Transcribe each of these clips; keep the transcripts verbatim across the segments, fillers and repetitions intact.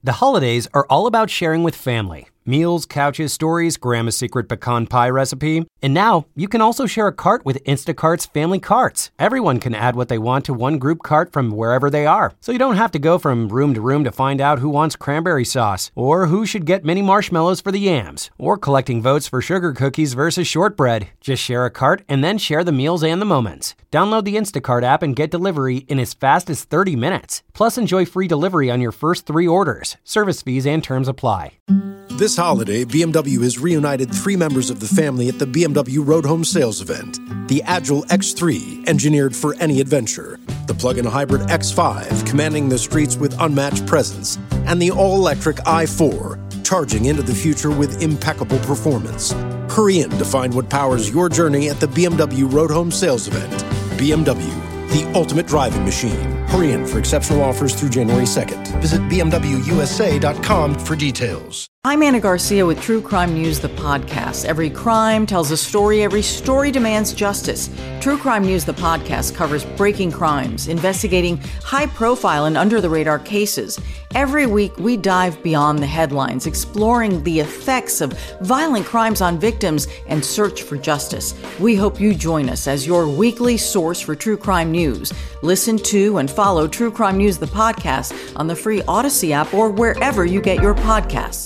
The holidays are all about sharing with family. Meals, couches, stories, Grandma's secret pecan pie recipe. And now, you can also share a cart with Instacart's Family Carts. Everyone can add what they want to one group cart from wherever they are. So you don't have to go from room to room to find out who wants cranberry sauce, or who should get mini marshmallows for the yams, or collecting votes for sugar cookies versus shortbread. Just share a cart and then share the meals and the moments. Download the Instacart app and get delivery in as fast as thirty minutes. Plus, enjoy free delivery on your first three orders. Service fees and terms apply. This holiday, B M W has reunited three members of the family at the B M W Road Home Sales Event. The Agile X three, engineered for any adventure. The plug-in hybrid X five, commanding the streets with unmatched presence. And the all-electric i four, charging into the future with impeccable performance. Hurry in to find what powers your journey at the B M W Road Home Sales Event. B M W, the ultimate driving machine. Hurry in for exceptional offers through January second. Visit B M W U S A dot com for details. I'm Anna Garcia with True Crime News, the podcast. Every crime tells a story. Every story demands justice. True Crime News, the podcast, covers breaking crimes, investigating high-profile and under-the-radar cases. Every week, we dive beyond the headlines, exploring the effects of violent crimes on victims and search for justice. We hope you join us as your weekly source for true crime news. Listen to and follow True Crime News, the podcast, on the free Odyssey app or wherever you get your podcasts.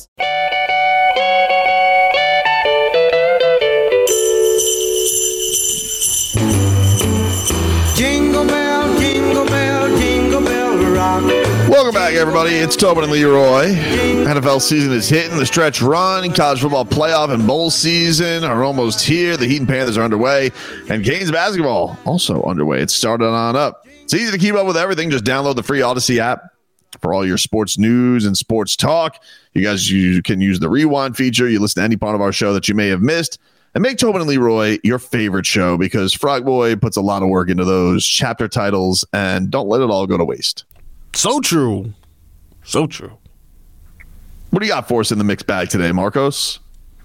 Jingle bell, jingle bell, jingle bell rock. Welcome back, everybody. It's Tobin and Leroy. N F L season is hitting. The stretch run, college football playoff and bowl season are almost here. The Heat and Panthers are underway, and Canes basketball also underway. It's started on up. It's easy to keep up with everything. Just download the free Odyssey app for all your sports news and sports talk. You guys you can use the rewind feature. You listen to any part of our show that you may have missed. And make Tobin and Leroy your favorite show, because Frog Boy puts a lot of work into those chapter titles, and don't let it all go to waste. So true. So true. What do you got for us in the mixed bag today, Marcos?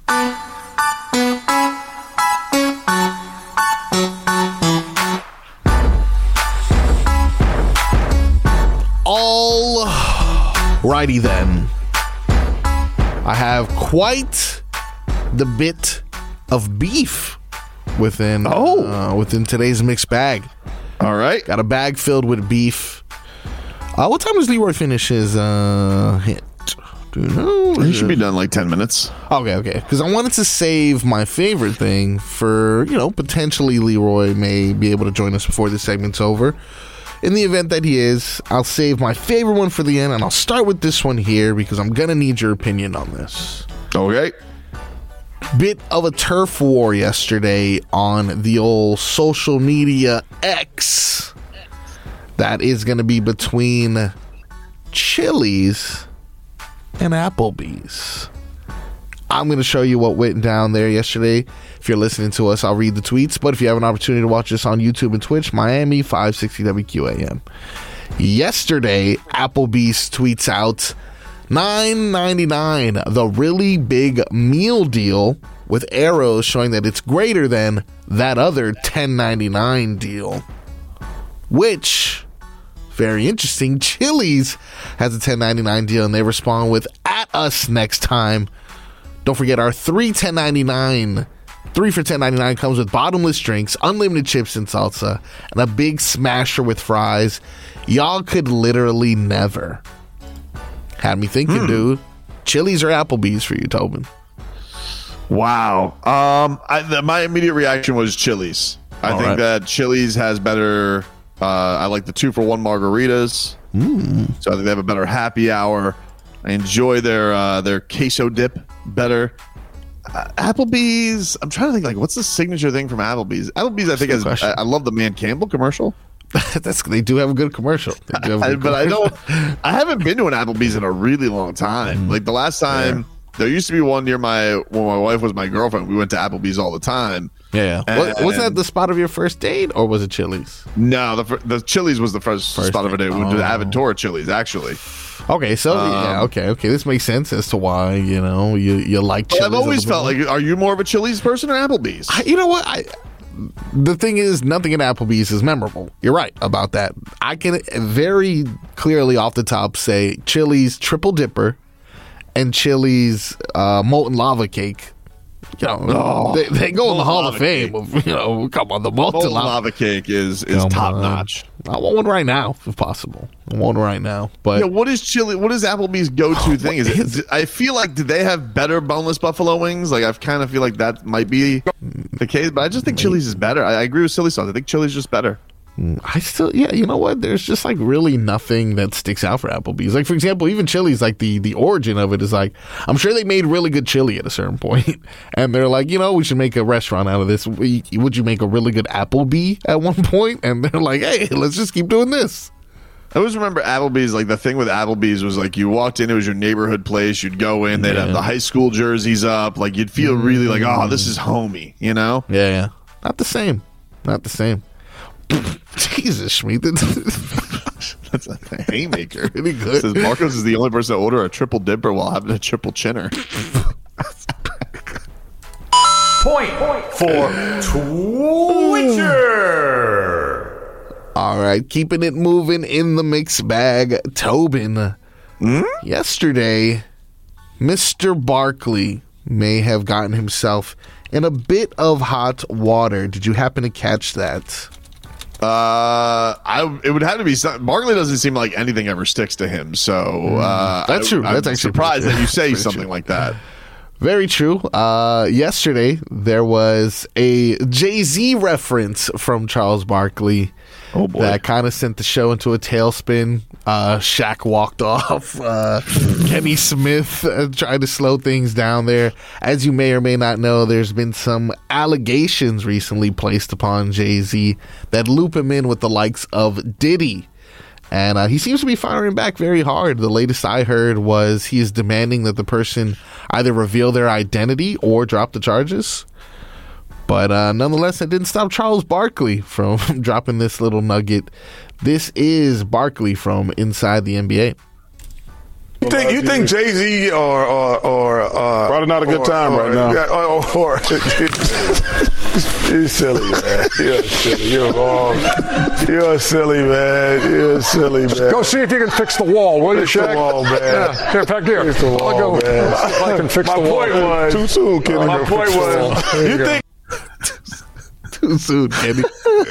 All righty then. I have quite the bit of beef within oh uh, within today's mixed bag. All right, got a bag filled with beef. Uh, what time does Leroy finish his uh, hit? Do you know? He should be done in like ten minutes. Okay, okay. Because I wanted to save my favorite thing for, you know, potentially Leroy may be able to join us before this segment's over. In the event that he is, I'll save my favorite one for the end, and I'll start with this one here because I'm going to need your opinion on this. Okay. Bit of a turf war yesterday on the old social media X. That is going to be between Chili's and Applebee's. I'm going to show you what went down there yesterday. If you're listening to us, I'll read the tweets. But if you have an opportunity to watch this on YouTube and Twitch, Miami five sixty W Q A M. Yesterday, Applebee's tweets out nine ninety-nine, the really big meal deal, with arrows showing that it's greater than that other ten ninety-nine deal. Which, very interesting, Chili's has a ten ninety-nine deal, and they respond with "at us next time." Don't forget our three ten ninety-nine. Three for ten ninety-nine comes with bottomless drinks, unlimited chips and salsa, and a big smasher with fries. Y'all could literally never. Had me thinking, hmm. dude. Chili's or Applebee's for you, Tobin? Wow. Um, I, the, my immediate reaction was Chili's. I All think right. that Chili's has better. Uh, I like the two for one margaritas. Mm. So I think they have a better happy hour. I enjoy their uh, their queso dip better. Uh, Applebee's. I'm trying to think, like, what's the signature thing from Applebee's? Applebee's, I think, has. I, I love the Man Campbell commercial. That's they do have a good commercial. They do have a good I, but commercial. I don't. I haven't been to an Applebee's in a really long time. Like the last time, yeah. there used to be one near my when my wife was my girlfriend. We went to Applebee's all the time. Yeah, yeah. Was, was that the spot of your first date, or was it Chili's? No, the the Chili's was the first, first spot of a date. We went oh. to Aventura Chili's, actually. Okay, so um, yeah, okay, okay. This makes sense as to why you know you you like Chili's. I've always felt like, are you more of a Chili's person or Applebee's? I, you know what? I the thing is, nothing at Applebee's is memorable. You're right about that. I can very clearly off the top say Chili's Triple Dipper and Chili's uh, Molten Lava Cake. You know, oh, they, they go in the Hall of Fame. Of, you know, come on, the molten, molten lava. lava cake is is top on. notch. I want one right now, if possible. I want one right now. But yeah, what is chili? What is Applebee's go-to oh, thing? Is it? Is, I feel like do they have better boneless buffalo wings? Like I kind of feel like that might be the case, but I just think Chili's is better. I, I agree with Silly Sauce. I think Chili's just better. I still, yeah, you know what? There's just like really nothing that sticks out for Applebee's. Like, for example, even Chili's, like the, the origin of it is like, I'm sure they made really good chili at a certain point, and they're like, you know, we should make a restaurant out of this. Would you make a really good Applebee at one point? And they're like, hey, let's just keep doing this. I always remember Applebee's, like the thing with Applebee's was like you walked in, it was your neighborhood place, you'd go in, they'd yeah. have the high school jerseys up, like you'd feel really like, oh, this is homey, you know? Yeah, yeah. Not the same. Not the same. Jesus, Schmeat. That's a haymaker. Pretty good. It says Marcos is the only person to order a triple dipper while having a triple chinner. Point, Point for Twitcher. All right, keeping it moving in the mixed bag. Tobin. Mm? Yesterday, Mister Barkley may have gotten himself in a bit of hot water. Did you happen to catch that? Uh, I it would have to be something. Barkley doesn't seem like anything ever sticks to him, so uh, that's true. I, that's I'm actually surprised that you say Very something true. like that. Very true. Uh, yesterday there was a Jay-Z reference from Charles Barkley. Oh boy. That kind of sent the show into a tailspin. Uh, Shaq walked off. Uh, Kenny Smith uh, tried to slow things down there. As you may or may not know, there's been some allegations recently placed upon Jay-Z that loop him in with the likes of Diddy. And uh, he seems to be firing back very hard. The latest I heard was he is demanding that the person either reveal their identity or drop the charges. But uh, nonetheless, it didn't stop Charles Barkley from dropping this little nugget. This is Barkley from Inside the N B A. You think you think Jay-Z or or or uh, probably not a good or, time or, right now. Or, or, or you're silly, man. You're silly. You're wrong. You're silly, man. You're silly, man. Go see if you can fix the wall, will you, Fix Shaq? the wall, man. Yeah, here, back here. Fix the wall, I'll go. man. See if I can fix My the wall. point was Too soon, Kenny. My point was you, you think. Too soon, Kenny.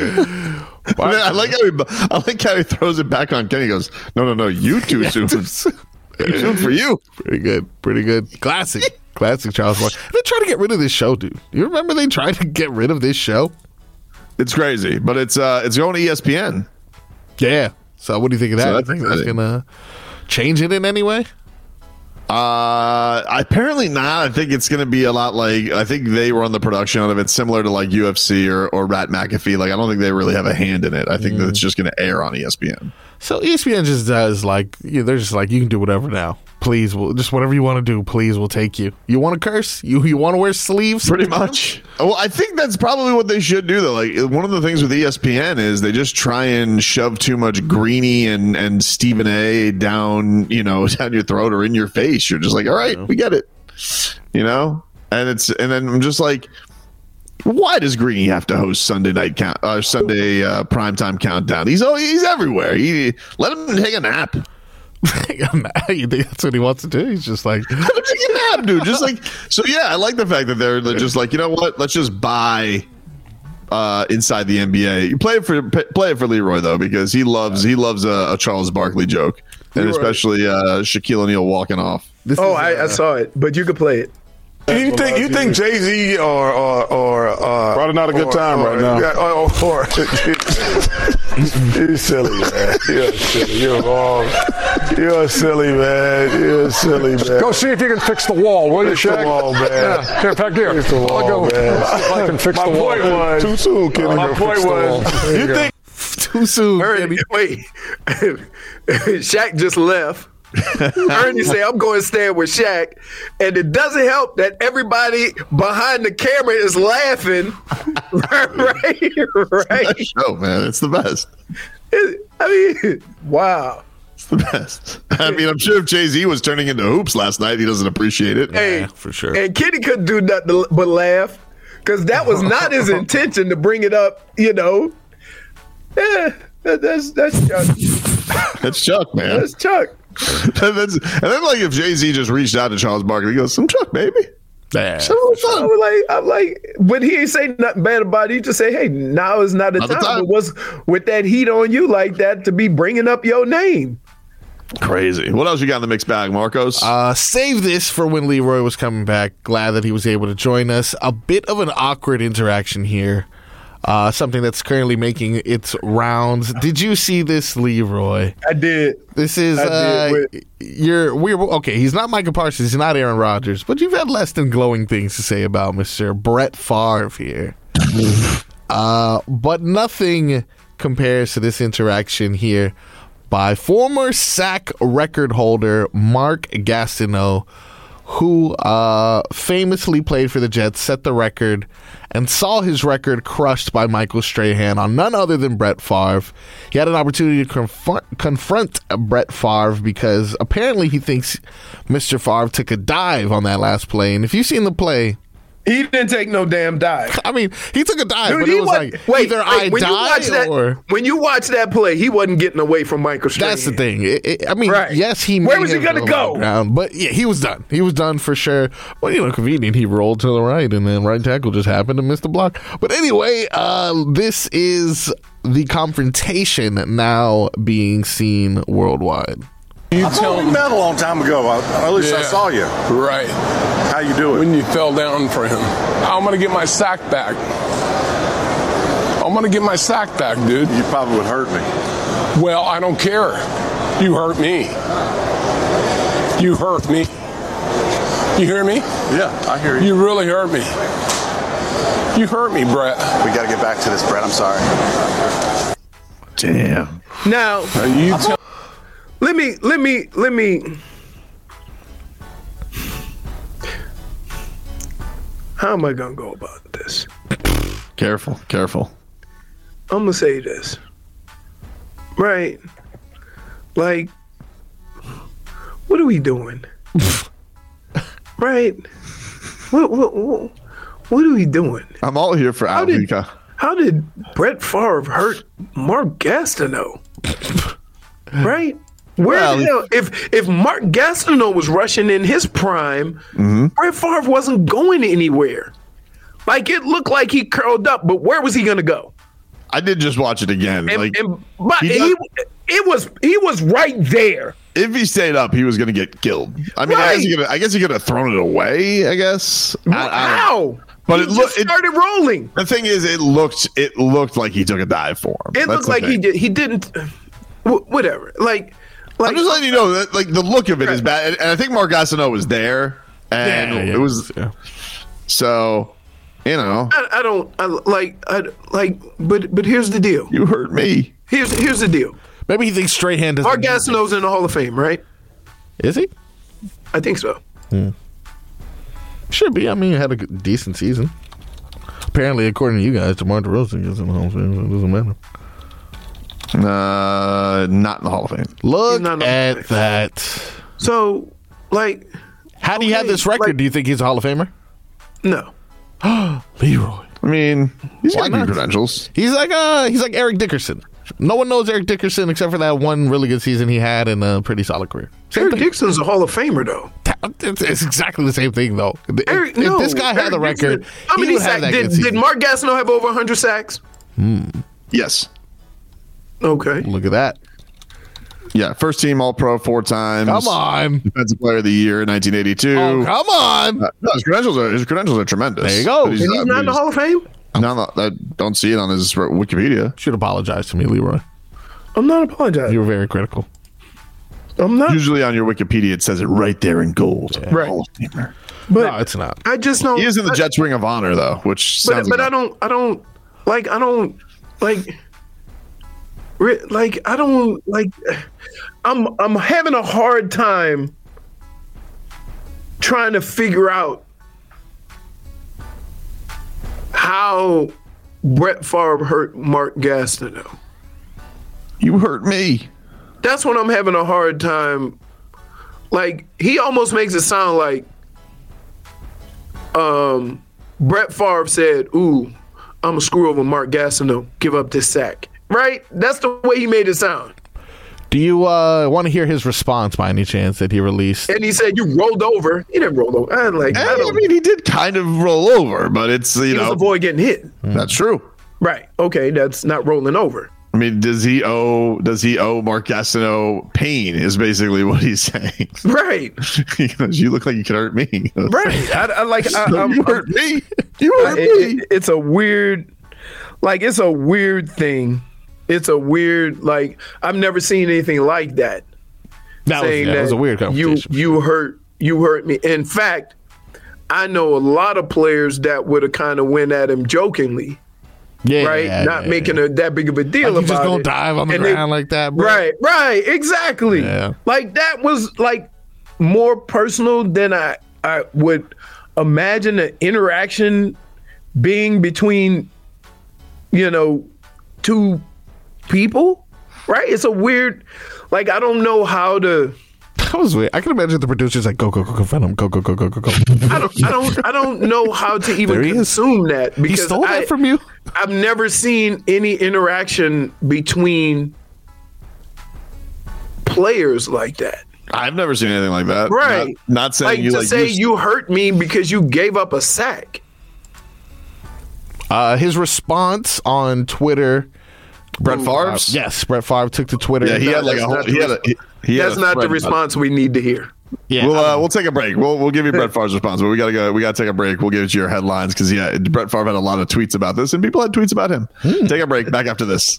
I, I like how he, I like how he throws it back on Kenny. He goes, no, no, no, you too soon. Too soon for you. Pretty good. Pretty good. Classic. Classic Charles Barkley. They tried to get rid of this show, dude. You remember they tried to get rid of this show? It's crazy, but it's uh, it's going to E S P N. Yeah. So what do you think of that? So I think that's going to change it in any way? Uh, apparently not. I think it's going to be a lot like, I think they were on the production of it, similar to like U F C or, or Rat McAfee. Like, I don't think they really have a hand in it. I think mm. that it's just going to air on E S P N. So E S P N just does like, you know, they're just like, you can do whatever now. Please, we'll, just whatever you want to do, please, we'll take you. You want to curse? You you want to wear sleeves? Pretty much. Well, I think that's probably what they should do, though. Like, one of the things with E S P N is they just try and shove too much Greeny and, and Stephen A. down, you know, down your throat or in your face. You're just like, all right, we get it. You know? And it's and then I'm just like, why does Greeny have to host Sunday night count uh, Sunday uh, primetime countdown? He's oh, he's everywhere. He let him take a nap. You think that's what he wants to do? He's just like, let him take a nap, dude. Just like so. Yeah, I like the fact that they're, they're just like, you know what? Let's just buy uh, Inside the N B A. You play it for play it for Leroy though, because he loves he loves a, a Charles Barkley joke, and Leroy. especially uh, Shaquille O'Neal walking off. This oh, is, uh, I, I saw it, but you could play it. You think you think Jay-Z or or or uh, probably not a good or, time or, right now. Or, or, or you're silly, man. You're silly. You're wrong. You're silly, man. You're silly, man. Go see if you can fix the wall, will you, Fix Shaq? the wall, man. Yeah, here, back here. Fix the wall, I'll go. man. See if I can fix My the wall. point was Too soon, Kenny. My point was you, you think too soon, Kenny. Wait, Shaq just left. Ernie say, I'm going to stand with Shaq. And it doesn't help that everybody behind the camera is laughing. right, right. It's the show, man. It's the best. It, I mean, wow. It's the best. I mean, I'm sure if Jay-Z was turning into hoops last night, he doesn't appreciate it. Hey, yeah, for sure. And Kenny couldn't do nothing but laugh. because that was not his intention to bring it up. You know, yeah, that, that's that's Chuck. That's Chuck, man. That's Chuck. and, then, and then, like, if Jay-Z just reached out to Charles Barkley, he goes, "Some Chuck, baby." Yeah. So I was like, I'm like, but he ain't say nothing bad about it. He just say, hey, now is not the Not the time. time. But what's with that heat on you like that to be bringing up your name? Crazy. What else you got in the mixed bag, Marcos? Uh, save this for when Leroy was coming back. Glad that he was able to join us. A bit of an awkward interaction here. Uh, something that's currently making its rounds. Did you see this, Leroy? I did. This is I uh, did. you're we're okay. He's not Michael Parsons. He's not Aaron Rodgers, but you've had less than glowing things to say about Mister Brett Favre here. uh, but nothing compares to this interaction here by former sack record holder Mark Gastineau, who uh, famously played for the Jets, set the record, and saw his record crushed by Michael Strahan on none other than Brett Favre. He had an opportunity to confront, confront Brett Favre because apparently he thinks Mister Favre took a dive on that last play. And if you've seen the play, he didn't take no damn dive. I mean, he took a dive, Dude, but he it was wa- like wait, either wait, I when you watch die that, or... when you watch that play, he wasn't getting away from Michael Strahan. That's the thing. It, it, I mean, Right. yes, he Where may was he have gonna rolled go? on the ground, but yeah, he was done. He was done for sure. Well, you know, convenient. He rolled to the right, and then right tackle just happened to miss the block. But anyway, uh, this is the confrontation now being seen worldwide. You I thought we met a long time ago. I, at least I Yeah. saw you. Right. How you doing? When you fell down for him. I'm going to get my sack back. I'm going to get my sack back, dude. You probably would hurt me. Well, I don't care. You hurt me. You hurt me. You hear me? Yeah, I hear you. You really hurt me. You hurt me, Brett. We got to get back to this, Brett. I'm sorry. Damn. Now, Are you tell- let me, let me, let me. How am I gonna go about this? Careful, careful. I'm gonna say this, right? Like, what are we doing? Right? What, what, what, what are we doing? I'm all here for How did, Alvika. how did Brett Favre hurt Mark Gastineau? Right? Where Well, the hell, if if Mark Gastineau was rushing in his prime, Mm-hmm. Brett Favre wasn't going anywhere. Like, it looked like he curled up, but where was he gonna go? I did just watch it again. And, like, and but he he, does- it was he was right there. if he stayed up, he was going to get killed. I mean, I guess he Right. could. I guess he could have thrown it away. I guess. I- I don't- How? But he it looked. just It, started rolling. the thing is, it looked. It looked like he took a dive for him. It That's looked the like he thing. did. He didn't. wh- Whatever. Like, like I'm just letting you know that, like, the look of it is bad, and I think Mark Gastineau was there, and Yeah, yeah, it was yeah. so. You know, I, I don't I, like. I like. But but here's the deal. you hurt me. Here's here's the deal. Maybe he thinks Strahan doesn't. Mark need it. Gastineau's in the Hall of Fame, right? Is he? I think so. Should be. I mean, he had a good, decent season. Apparently, according to you guys, DeMar DeRozan gets in the Hall of Fame, so it doesn't matter. Uh, not in the Hall of Fame. Look not in the Hall of at Fame. that. So, like, Had he had Okay, this record, like- do you think he's a Hall of Famer? no. Leroy. I mean, he's Why got good not? credentials. He's like uh he's like Eric Dickerson. No one knows Eric Dickerson except for that one really good season he had and a pretty solid career. Same Eric thing. Dixon's a Hall of Famer, though. It's, it's exactly the same thing, though. If, Eric, if no, this guy had Eric the record, Dixon- how he many would have sacks that did, good did season. Mark Gastineau have over one hundred sacks? Yes. Okay. Look at that. Yeah. First team All Pro four times. Come on. Defensive Player of the Year in nineteen eighty-two. Oh, come on. Uh, no, his credentials are his credentials are tremendous. There you go. But And he's uh, not in the he's- Hall of Fame? No, no, I don't see it on his Wikipedia. Should apologize to me, Leroy. I'm not apologizing. You were very critical. I'm not. Usually on your Wikipedia, it says it right there in gold. Right. Hall of Famer. But No, it's not. I just don't. He is in the I- Jets Ring of Honor, though, which But, sounds but like I don't. I don't like. I don't like. re- Like I don't like. I'm I'm having a hard time trying to figure out how Brett Favre hurt Mark Gastineau. you hurt me. That's when I'm having a hard time. Like, he almost makes it sound like um Brett Favre said, ooh, I'm going to screw over Mark Gastineau, give up this sack. Right? That's the way he made it sound. Do you uh, want to hear his response by any chance that he released? And he said, you rolled over. He didn't roll over. I, like, I, I mean, he did kind of roll over, but it's, you he know. was avoid getting hit. That's true. Right. Okay, that's not rolling over. I mean, does he owe does he owe Mark Gastineau pain is basically what he's saying. Right. Because you look like you could hurt me. Right. I, I like I, no, I'm, you hurt I'm, me. You hurt I, me. It, it's a weird, like, it's a weird thing. It's a weird, like, I've never seen anything like that. That, was, yeah, that, that was a weird conversation. You, you hurt, you hurt me. In fact, I know a lot of players that would have kind of went at him jokingly. Yeah, right, yeah, not yeah, making yeah. a, that big of a deal like about just gonna it. dive on the and ground they, like that, bro. Right, right, exactly. Yeah. Like that was like more personal than I I would imagine an interaction being between, you know, two people. Right? It's a weird. Like I don't know how to. That was weird. I can imagine the producers like, go, go, go, confront him. Go, go, go, go, go, go. I don't, I don't, I don't know how to even consume is. that because he stole I, that from you. I've never seen any interaction between players like that. I've never seen anything like that. Right? Not, not saying like you to like say you, you hurt me because you gave up a sack. Uh, his response on Twitter. Brett Favre's? Uh, yes, Brett Favre took to Twitter. Yeah, he had like a whole. He had a. He, he That's had a not the response we need to hear. Yeah, we'll uh, we'll take a break. We'll we'll give you Brett Favre's response, but we gotta go. We gotta take a break. We'll give it to your headlines because yeah, Brett Favre had a lot of tweets about this, and people had tweets about him. Hmm. Take a break. Back after this.